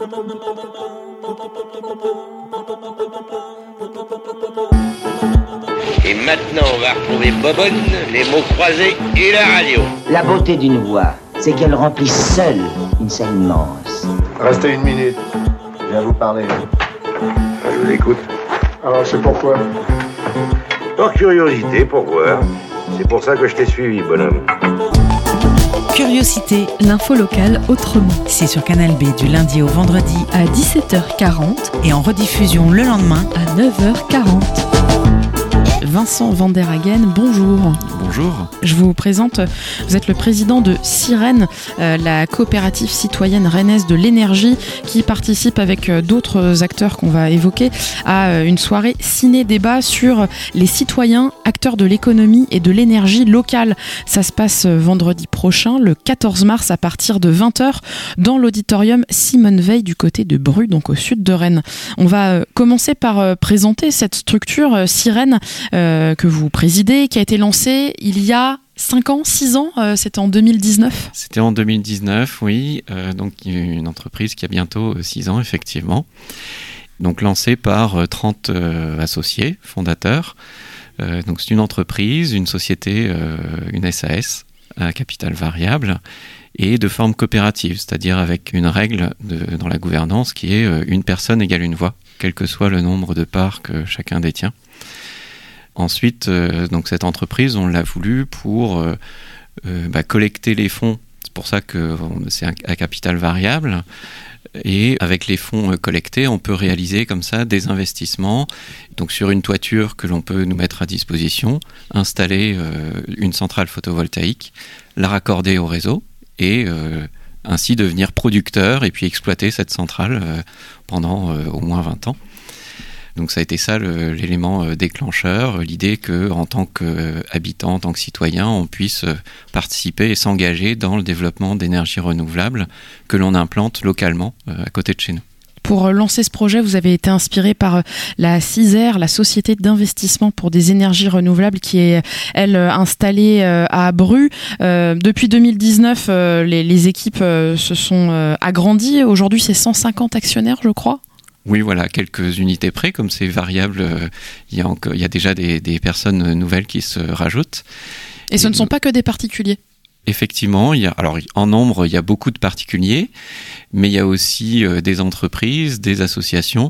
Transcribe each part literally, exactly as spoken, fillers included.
Et maintenant, on va retrouver Bobonne, les mots croisés et la radio. La beauté d'une voix, c'est qu'elle remplit seule une salle immense. Restez une minute. Je viens vous parler. Je vous écoute. Alors, c'est pourquoi ? Par curiosité, pour voir. C'est pour ça que je t'ai suivi, bonhomme. Curiosité, l'info locale autrement. C'est sur Canal B du lundi au vendredi à dix-sept heures quarante et en rediffusion le lendemain à neuf heures quarante. Vincent Van der Hagen, bonjour. Bonjour. Je vous présente, vous êtes le président de Cyrène, euh, la coopérative citoyenne rennaise de l'énergie qui participe avec euh, d'autres acteurs qu'on va évoquer à euh, une soirée ciné-débat sur les citoyens, acteurs de l'économie et de l'énergie locale. Ça se passe euh, vendredi prochain, le quatorze mars à partir de vingt heures dans l'auditorium Simone Veil du côté de Bru, donc au sud de Rennes. On va euh, commencer par euh, présenter cette structure euh, Cyrène euh, que vous présidez, qui a été lancée il y a cinq ans, six ans, euh, c'était en deux mille dix-neuf. C'était en deux mille dix-neuf, oui. Euh, donc une entreprise qui a bientôt six ans, effectivement. Donc lancée par euh, trente euh, associés, fondateurs. Euh, donc c'est une entreprise, une société, euh, une S A S à capital variable et de forme coopérative, c'est-à-dire avec une règle de, dans la gouvernance qui est euh, une personne égale une voix, quel que soit le nombre de parts que chacun détient. Ensuite, euh, donc cette entreprise, on l'a voulu pour euh, euh, bah, collecter les fonds. C'est pour ça que c'est à capital variable. Et avec les fonds euh, collectés, on peut réaliser comme ça des investissements. Donc sur une toiture que l'on peut nous mettre à disposition, installer euh, une centrale photovoltaïque, la raccorder au réseau et euh, ainsi devenir producteur et puis exploiter cette centrale euh, pendant euh, au moins vingt ans. Donc ça a été ça le, l'élément déclencheur, l'idée qu'en tant qu'habitant, en tant que citoyen, on puisse participer et s'engager dans le développement d'énergies renouvelables que l'on implante localement à côté de chez nous. Pour lancer ce projet, vous avez été inspiré par la CISER, la Société d'investissement pour des énergies renouvelables, qui est, elle, installée à Bru. Euh, depuis deux mille dix-neuf, les, les équipes se sont agrandies. Aujourd'hui, c'est cent cinquante actionnaires, je crois. Oui, voilà, quelques unités près, comme c'est variable, euh, il y a encore, il y a déjà des, des personnes nouvelles qui se rajoutent. Et ce Et ne sont pas que des particuliers. Effectivement, il y a, alors en nombre, il y a beaucoup de particuliers, mais il y a aussi euh, des entreprises, des associations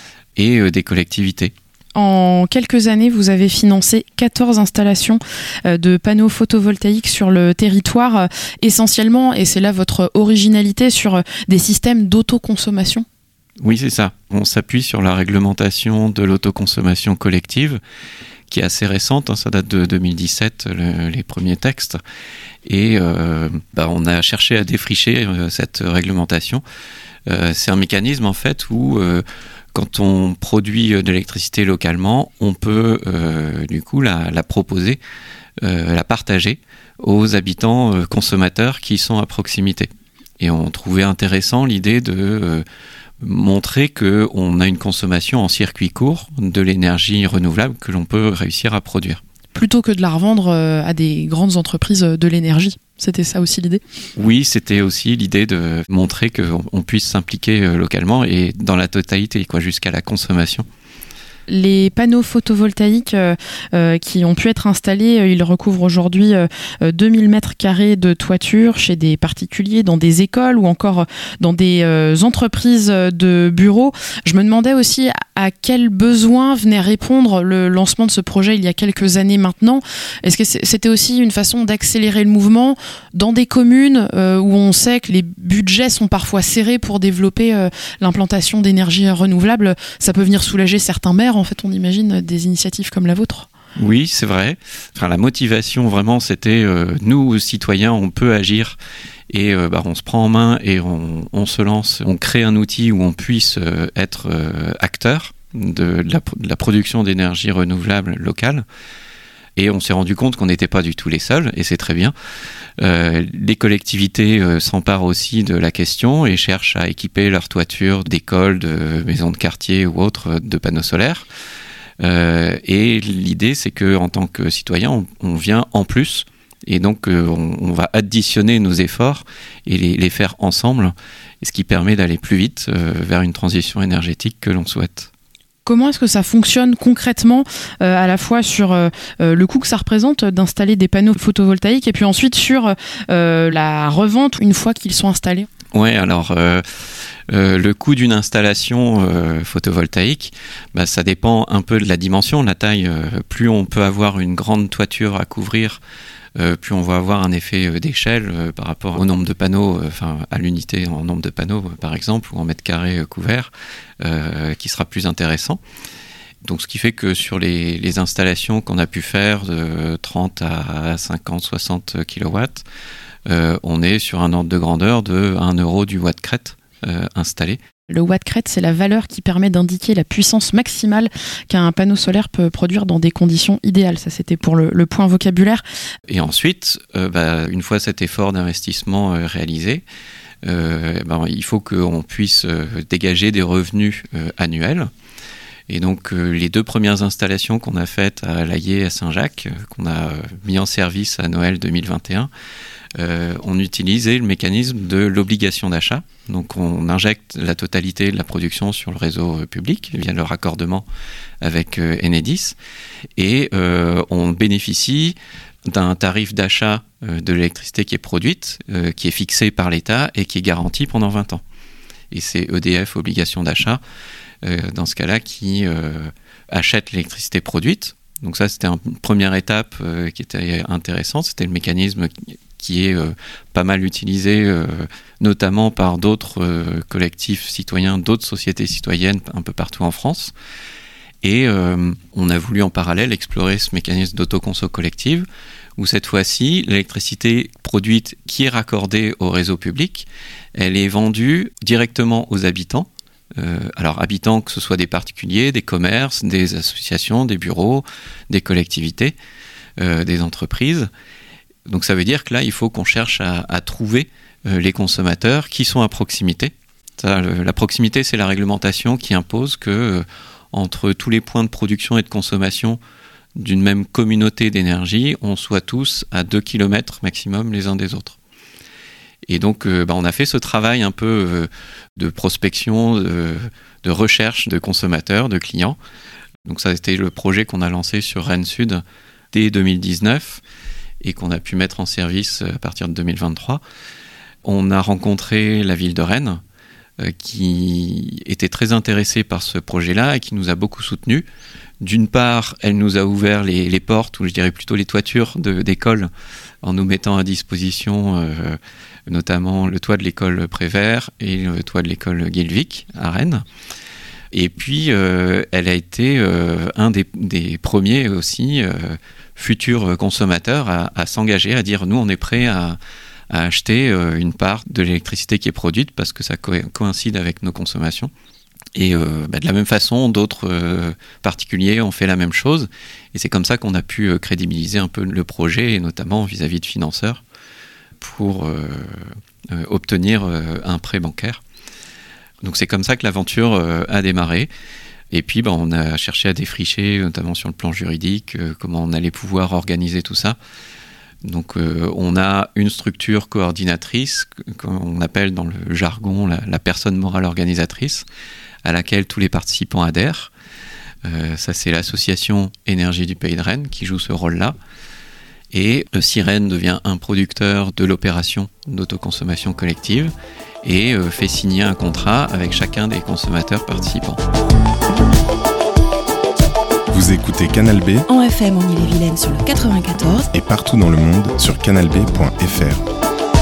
et euh, des collectivités. En quelques années, vous avez financé quatorze installations de panneaux photovoltaïques sur le territoire, essentiellement, et c'est là votre originalité, sur des systèmes d'autoconsommation. Oui, c'est ça. On s'appuie sur la réglementation de l'autoconsommation collective, qui est assez récente, hein, ça date de deux mille dix-sept, le, les premiers textes. Et euh, bah, on a cherché à défricher euh, cette réglementation. Euh, c'est un mécanisme, en fait, où euh, quand on produit de l'électricité localement, on peut, euh, du coup, la, la proposer, euh, la partager aux habitants euh, consommateurs qui sont à proximité. Et on trouvait intéressant l'idée de... Euh, montrer qu'on a une consommation en circuit court de l'énergie renouvelable que l'on peut réussir à produire. Plutôt que de la revendre à des grandes entreprises de l'énergie. C'était ça aussi l'idée ? Oui, c'était aussi l'idée de montrer qu'on puisse s'impliquer localement et dans la totalité, quoi, jusqu'à la consommation. Les panneaux photovoltaïques euh, euh, qui ont pu être installés, euh, ils recouvrent aujourd'hui euh, deux mille mètres carrés de toiture chez des particuliers, dans des écoles ou encore dans des euh, entreprises de bureaux. Je me demandais aussi à quels besoins venait répondre le lancement de ce projet il y a quelques années maintenant. Est-ce que c'était aussi une façon d'accélérer le mouvement dans des communes euh, où on sait que les budgets sont parfois serrés pour développer euh, l'implantation d'énergie renouvelable? Ça peut venir soulager certains maires. En fait, on imagine des initiatives comme la vôtre. Oui, c'est vrai. Enfin, la motivation, vraiment, c'était euh, nous, citoyens, on peut agir et euh, bah, on se prend en main et on, on se lance. On crée un outil où on puisse euh, être euh, acteur de, de, la, de la production d'énergie renouvelable locale. Et on s'est rendu compte qu'on n'était pas du tout les seuls, et c'est très bien. Euh, les collectivités euh, s'emparent aussi de la question et cherchent à équiper leurs toitures d'écoles, de maisons de quartier ou autres de panneaux solaires. Euh, et l'idée, c'est qu'en tant que citoyen, on, on vient en plus Et donc, euh, on, on va additionner nos efforts et les, les faire ensemble, ce qui permet d'aller plus vite euh, vers une transition énergétique que l'on souhaite. Comment est-ce que ça fonctionne concrètement, euh, à la fois sur euh, le coût que ça représente d'installer des panneaux photovoltaïques et puis ensuite sur euh, la revente une fois qu'ils sont installés ? Ouais, alors euh, euh, le coût d'une installation euh, photovoltaïque, bah, ça dépend un peu de la dimension, la taille. Euh, plus on peut avoir une grande toiture à couvrir, euh, plus on va avoir un effet euh, d'échelle euh, par rapport au nombre de panneaux, enfin euh, à l'unité en nombre de panneaux euh, par exemple, ou en mètres carrés euh, couverts, euh, qui sera plus intéressant. Donc, ce qui fait que sur les, les installations qu'on a pu faire de trente à cinquante, soixante kilowatts, Euh, on est sur un ordre de grandeur de un euro du watt crête euh, installé. Le watt crête, c'est la valeur qui permet d'indiquer la puissance maximale qu'un panneau solaire peut produire dans des conditions idéales. Ça, c'était pour le, le point vocabulaire. Et ensuite, euh, bah, une fois cet effort d'investissement euh, réalisé, euh, bah, il faut qu'on puisse euh, dégager des revenus euh, annuels. Et donc, euh, les deux premières installations qu'on a faites à Laillé et à Saint-Jacques, euh, qu'on a euh, mis en service à Noël deux mille vingt et un, Euh, on utilisait le mécanisme de l'obligation d'achat. Donc on injecte la totalité de la production sur le réseau euh, public via le raccordement avec euh, Enedis et euh, on bénéficie d'un tarif d'achat euh, de l'électricité qui est produite, euh, qui est fixé par l'État et qui est garanti pendant vingt ans. Et c'est E D F, obligation d'achat, euh, dans ce cas-là, qui euh, achète l'électricité produite. Donc ça, c'était une première étape euh, qui était intéressante. C'était le mécanisme qui, qui est euh, pas mal utilisé, euh, notamment par d'autres euh, collectifs citoyens, d'autres sociétés citoyennes un peu partout en France. Et euh, on a voulu en parallèle explorer ce mécanisme d'autoconso collective, où cette fois-ci, l'électricité produite qui est raccordée au réseau public, elle est vendue directement aux habitants. Euh, alors habitants, que ce soit des particuliers, des commerces, des associations, des bureaux, des collectivités, euh, des entreprises. Donc ça veut dire que là, il faut qu'on cherche à, à trouver euh, les consommateurs qui sont à proximité. Ça, le, la proximité, c'est la réglementation qui impose que euh, entre tous les points de production et de consommation d'une même communauté d'énergie, on soit tous à deux kilomètres maximum les uns des autres. Et donc, euh, bah, on a fait ce travail un peu euh, de prospection, de, de recherche de consommateurs, de clients. Donc ça, c'était le projet qu'on a lancé sur Rennes Sud dès deux mille dix-neuf et qu'on a pu mettre en service à partir de deux mille vingt-trois. On a rencontré la ville de Rennes euh, qui était très intéressée par ce projet-là et qui nous a beaucoup soutenus. D'une part, elle nous a ouvert les, les portes, ou je dirais plutôt les toitures de, d'écoles, en nous mettant à disposition euh, notamment le toit de l'école Prévert et le toit de l'école Guilvic à Rennes. Et puis, euh, elle a été euh, un des, des premiers aussi euh, futurs consommateurs à, à s'engager, à dire nous, on est prêts à, à acheter euh, une part de l'électricité qui est produite parce que ça co- coïncide avec nos consommations. Et euh, bah, de la même façon, d'autres euh, particuliers ont fait la même chose. Et c'est comme ça qu'on a pu euh, crédibiliser un peu le projet, et notamment vis-à-vis de financeurs, pour euh, euh, obtenir euh, un prêt bancaire. Donc c'est comme ça que l'aventure euh, a démarré. Et puis bah, on a cherché à défricher, notamment sur le plan juridique, euh, comment on allait pouvoir organiser tout ça. Donc euh, on a une structure coordinatrice, qu'on appelle dans le jargon la, la personne morale organisatrice, à laquelle tous les participants adhèrent. Euh, ça, c'est l'association Énergie du Pays de Rennes qui joue ce rôle-là. Et le Sirène devient un producteur de l'opération d'autoconsommation collective et euh, fait signer un contrat avec chacun des consommateurs participants. Vous écoutez Canal B en F M en Ille-et-Vilaine sur le quatre-vingt-quatorze et partout dans le monde sur canal b point f r.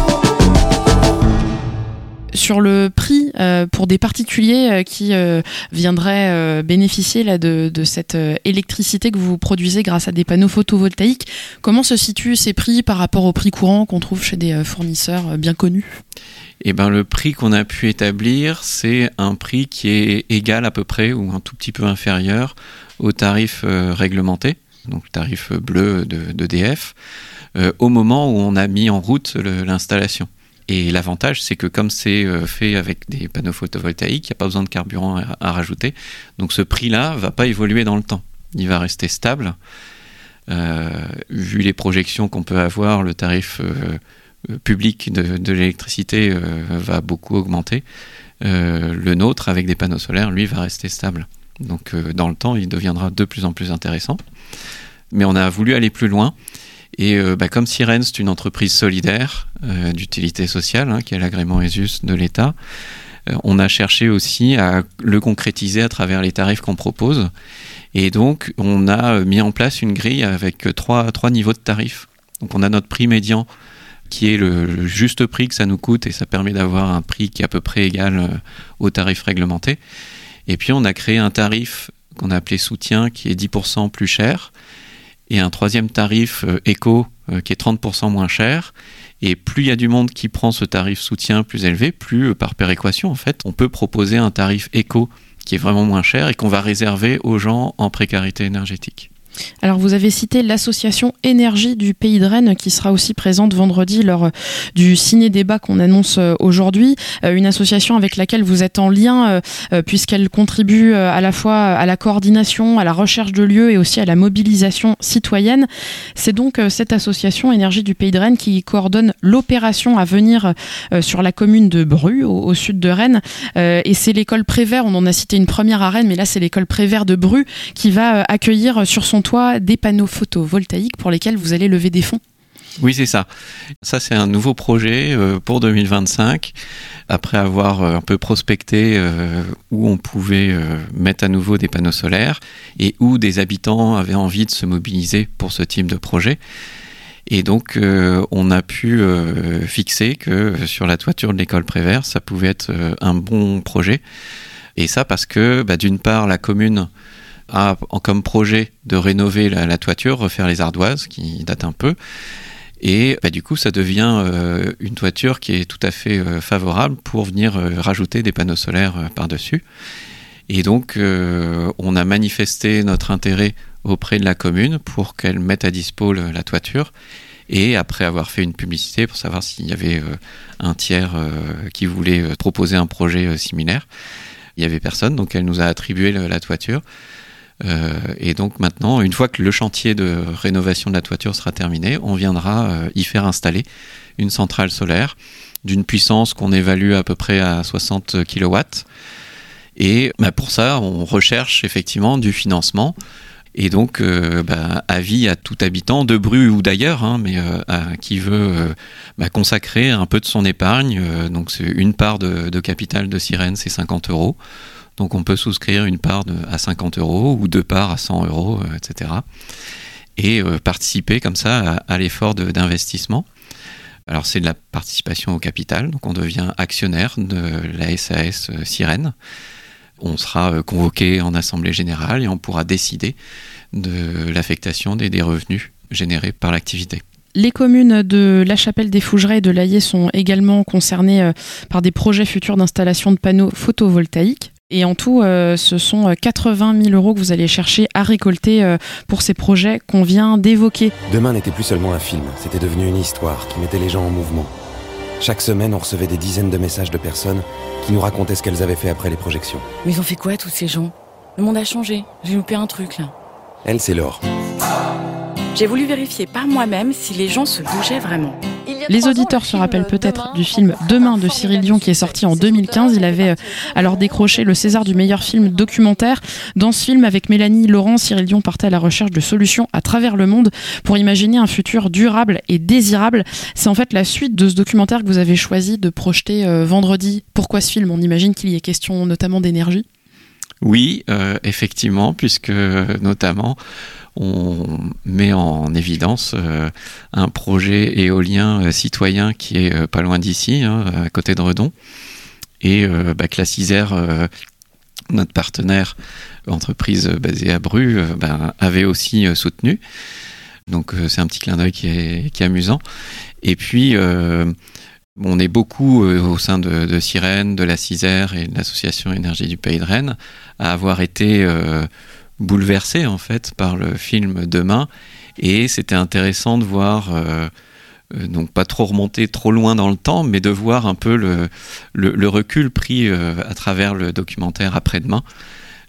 Sur le prix euh, pour des particuliers euh, qui euh, viendraient euh, bénéficier là, de, de cette euh, électricité que vous produisez grâce à des panneaux photovoltaïques, comment se situent ces prix par rapport aux prix courants qu'on trouve chez des euh, fournisseurs euh, bien connus ? Eh ben, le prix qu'on a pu établir, c'est un prix qui est égal à peu près ou un tout petit peu inférieur au tarif euh, réglementé, donc le tarif bleu de, d'E D F, euh, au moment où on a mis en route le, l'installation. Et l'avantage, c'est que comme c'est fait avec des panneaux photovoltaïques, il n'y a pas besoin de carburant à, à rajouter. Donc ce prix-là ne va pas évoluer dans le temps. Il va rester stable. Euh, vu les projections qu'on peut avoir, le tarif euh, public de, de l'électricité euh, va beaucoup augmenter. Euh, le nôtre, avec des panneaux solaires, lui, va rester stable. Donc euh, dans le temps, il deviendra de plus en plus intéressant. Mais on a voulu aller plus loin. Et euh, bah, comme Sirène, c'est une entreprise solidaire euh, d'utilité sociale, hein, qui a l'agrément E S U S de l'État, euh, on a cherché aussi à le concrétiser à travers les tarifs qu'on propose. Et donc, on a mis en place une grille avec trois, trois niveaux de tarifs. Donc, on a notre prix médian, qui est le, le juste prix que ça nous coûte, et ça permet d'avoir un prix qui est à peu près égal euh, au tarif réglementé. Et puis, on a créé un tarif qu'on a appelé soutien, qui est dix pour cent plus cher, et un troisième tarif euh, éco euh, qui est trente pour cent moins cher. Et plus il y a du monde qui prend ce tarif soutien plus élevé, plus euh, par péréquation, en fait, on peut proposer un tarif éco qui est vraiment moins cher et qu'on va réserver aux gens en précarité énergétique. Alors vous avez cité l'association Énergie du Pays de Rennes qui sera aussi présente vendredi lors du ciné-débat qu'on annonce aujourd'hui, une association avec laquelle vous êtes en lien puisqu'elle contribue à la fois à la coordination, à la recherche de lieux et aussi à la mobilisation citoyenne. C'est donc cette association Énergie du Pays de Rennes qui coordonne l'opération à venir sur la commune de Bru, au, au sud de Rennes, et c'est l'école Prévert, on en a cité une première à Rennes, mais là c'est l'école Prévert de Bru qui va accueillir sur son toit des panneaux photovoltaïques pour lesquels vous allez lever des fonds. Oui, c'est ça. Ça, c'est un nouveau projet euh, pour deux mille vingt-cinq. Après avoir euh, un peu prospecté euh, où on pouvait euh, mettre à nouveau des panneaux solaires et où des habitants avaient envie de se mobiliser pour ce type de projet. Et donc, euh, on a pu euh, fixer que euh, sur la toiture de l'école Prévert, ça pouvait être euh, un bon projet. Et ça parce que, bah, d'une part, la commune a comme projet de rénover la, la toiture, refaire les ardoises, qui datent un peu. Et bah, du coup, ça devient euh, une toiture qui est tout à fait euh, favorable pour venir euh, rajouter des panneaux solaires euh, par-dessus. Et donc, euh, on a manifesté notre intérêt auprès de la commune pour qu'elle mette à dispo le, la toiture. Et après avoir fait une publicité pour savoir s'il y avait euh, un tiers euh, qui voulait euh, proposer un projet euh, similaire, il n'y avait personne, donc elle nous a attribué le, la toiture. Euh, et donc maintenant, une fois que le chantier de rénovation de la toiture sera terminé, on viendra euh, y faire installer une centrale solaire d'une puissance qu'on évalue à peu près à soixante kilowatts. Et bah, pour ça, on recherche effectivement du financement. Et donc, euh, bah, avis à tout habitant de Bru ou d'ailleurs, hein, mais euh, à, qui veut euh, bah, consacrer un peu de son épargne. Euh, donc, c'est une part de, de capital de Sirène, c'est cinquante euros. Donc on peut souscrire une part de, à cinquante euros ou deux parts à cent euros, euh, et cetera. Et euh, participer comme ça à, à l'effort de, d'investissement. Alors c'est de la participation au capital, donc on devient actionnaire de la S A S euh, Sirène. On sera euh, convoqué en assemblée générale et on pourra décider de l'affectation des, des revenus générés par l'activité. Les communes de La Chapelle des Fougerets et de l'Aillé sont également concernées euh, par des projets futurs d'installation de panneaux photovoltaïques. Et en tout, euh, ce sont quatre-vingt mille euros que vous allez chercher à récolter euh, pour ces projets qu'on vient d'évoquer. Demain n'était plus seulement un film, c'était devenu une histoire qui mettait les gens en mouvement. Chaque semaine, on recevait des dizaines de messages de personnes qui nous racontaient ce qu'elles avaient fait après les projections. Mais ils ont fait quoi, tous ces gens ? Le monde a changé, j'ai loupé un truc là. Elle, c'est Laure. J'ai voulu vérifier par moi-même si les gens se bougeaient vraiment. Les auditeurs se rappellent peut-être du film Demain de Cyril Dion qui est sorti en deux mille quinze. Il avait alors décroché le César du meilleur film documentaire. Dans ce film, avec Mélanie Laurent, Cyril Dion partait à la recherche de solutions à travers le monde pour imaginer un futur durable et désirable. C'est en fait la suite de ce documentaire que vous avez choisi de projeter euh, vendredi. Pourquoi ce film ? On imagine qu'il y ait question notamment d'énergie. Oui, euh, effectivement, puisque notamment on met en évidence euh, un projet éolien euh, citoyen qui est euh, pas loin d'ici, hein, à côté de Redon, et euh, bah, que la Cisère, euh, notre partenaire, entreprise basée à Bru, euh, bah, avait aussi euh, soutenu. Donc euh, c'est un petit clin d'œil qui est, qui est amusant. Et puis euh, on est beaucoup euh, au sein de, de Sirène, de la Cisère et de l'association Énergie du Pays de Rennes à avoir été euh, bouleversé en fait par le film Demain, et c'était intéressant de voir euh, euh, donc pas trop remonter trop loin dans le temps, mais de voir un peu le, le, le recul pris euh, à travers le documentaire Après-demain,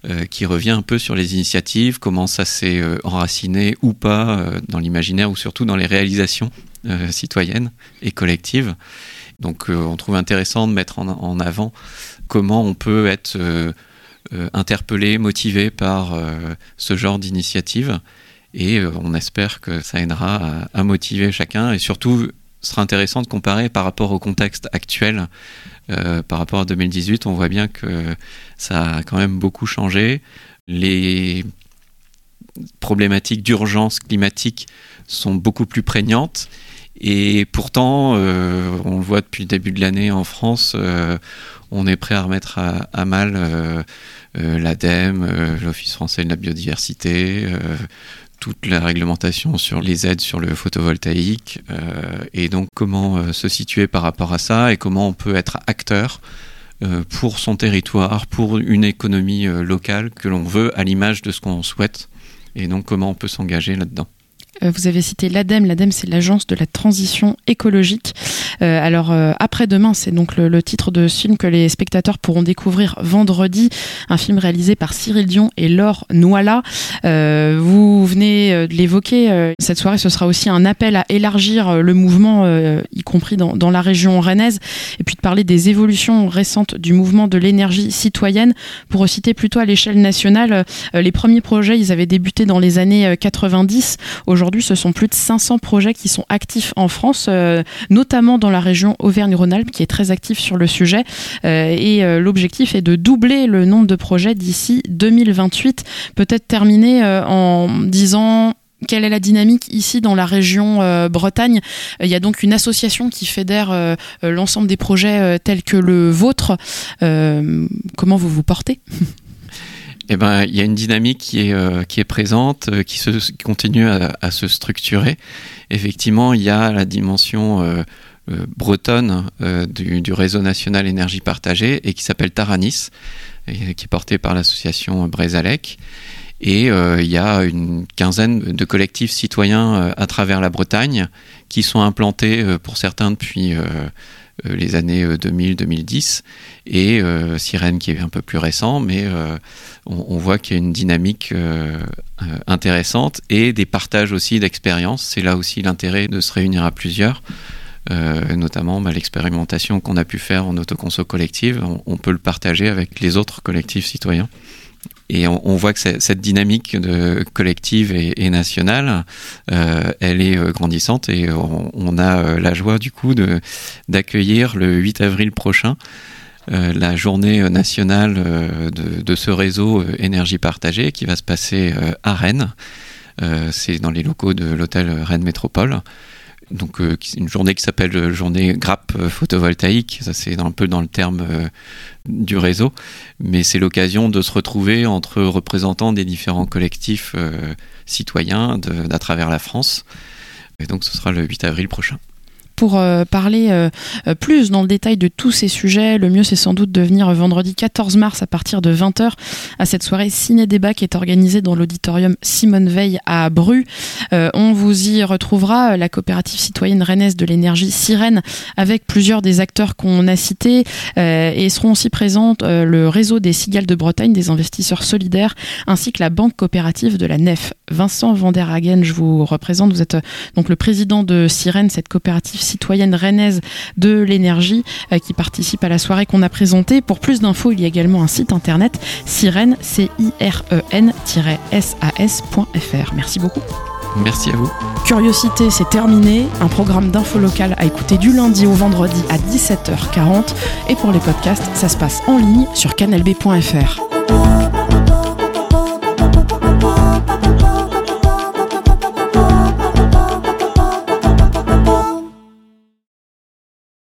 euh, qui revient un peu sur les initiatives, comment ça s'est euh, enraciné ou pas euh, dans l'imaginaire ou surtout dans les réalisations euh, citoyennes et collectives. Donc euh, on trouve intéressant de mettre en, en avant comment on peut être euh, euh, interpellé, motivé par euh, ce genre d'initiative. Et euh, on espère que ça aidera à, à motiver chacun et surtout ce sera intéressant de comparer par rapport au contexte actuel. Euh, par rapport à deux mille dix-huit, on voit bien que ça a quand même beaucoup changé. Les problématiques d'urgence climatique sont beaucoup plus prégnantes. Et pourtant, euh, on le voit depuis le début de l'année en France, euh, on est prêt à remettre à, à mal euh, euh, l'ADEME, euh, l'Office français de la biodiversité, euh, toute la réglementation sur les aides sur le photovoltaïque, euh, et donc comment euh, se situer par rapport à ça et comment on peut être acteur euh, pour son territoire, pour une économie euh, locale que l'on veut à l'image de ce qu'on souhaite, et donc comment on peut s'engager là-dedans. Vous avez cité l'ADEME. L'ADEME, c'est l'Agence de la transition écologique. Euh, alors, euh, après-demain, c'est donc le, le titre de ce film que les spectateurs pourront découvrir vendredi. Un film réalisé par Cyril Dion et Laure Noila. Euh, vous venez de l'évoquer. Euh, cette soirée, ce sera aussi un appel à élargir le mouvement, euh, y compris dans, dans la région rennaise, et puis de parler des évolutions récentes du mouvement de l'énergie citoyenne. Pour citer plutôt à l'échelle nationale, euh, les premiers projets, ils avaient débuté dans les années quatre-vingt-dix. Aujourd'hui, ce sont plus de cinq cents projets qui sont actifs en France, euh, notamment dans la région Auvergne-Rhône-Alpes, qui est très active sur le sujet. Euh, et euh, l'objectif est de doubler le nombre de projets d'ici deux mille vingt-huit. Peut-être terminer euh, en disant... Quelle est la dynamique ici dans la région euh, Bretagne ? Il y a donc une association qui fédère euh, l'ensemble des projets euh, tels que le vôtre. Euh, comment vous vous portez ? Eh ben, il y a une dynamique qui est, euh, qui est présente, euh, qui, se, qui continue à, à se structurer. Effectivement, il y a la dimension euh, euh, bretonne euh, du, du réseau national énergie partagée et qui s'appelle Taranis, et, qui est portée par l'association Brézalec. Et euh, il y a une quinzaine de collectifs citoyens euh, à travers la Bretagne qui sont implantés euh, pour certains depuis euh, euh, les années deux mille à deux mille dix, et euh, Sirène qui est un peu plus récent, mais euh, on, on voit qu'il y a une dynamique euh, euh, intéressante et des partages aussi d'expériences. C'est là aussi l'intérêt de se réunir à plusieurs, euh, notamment bah, l'expérimentation qu'on a pu faire en autoconso collective, on, on peut le partager avec les autres collectifs citoyens. Et on, on voit que cette dynamique de collective et, et nationale, euh, elle est grandissante, et on, on a la joie du coup de, d'accueillir le huit avril prochain euh, la journée nationale euh, de, de ce réseau énergie partagée qui va se passer euh, à Rennes. Euh, c'est dans les locaux de l'hôtel Rennes Métropole. Donc euh, une journée qui s'appelle journée grappe photovoltaïque, ça c'est un peu dans le terme euh, du réseau, mais c'est l'occasion de se retrouver entre représentants des différents collectifs euh, citoyens de, d'à travers la France, et donc ce sera le huit avril prochain. Pour euh, parler euh, plus dans le détail de tous ces sujets, le mieux c'est sans doute de venir vendredi quatorze mars à partir de vingt heures à cette soirée ciné-débat qui est organisée dans l'auditorium Simone Veil à Bru. Euh, on vous y retrouvera, la coopérative citoyenne rennaise de l'énergie Sirène, avec plusieurs des acteurs qu'on a cités, euh, et seront aussi présentes euh, le réseau des Cigales de Bretagne, des investisseurs solidaires, ainsi que la banque coopérative de la Nef. Vincent van der Hagen, je vous représente, vous êtes euh, donc le président de Sirène, cette coopérative citoyenne rennaise de l'énergie euh, qui participe à la soirée qu'on a présentée. Pour plus d'infos, il y a également un site internet Sirène, C I R E N S A S point F R. Merci beaucoup. Merci à vous. Curiosité, c'est terminé. Un programme d'info locale à écouter du lundi au vendredi à dix-sept heures quarante. Et pour les podcasts, ça se passe en ligne sur canal b point f r.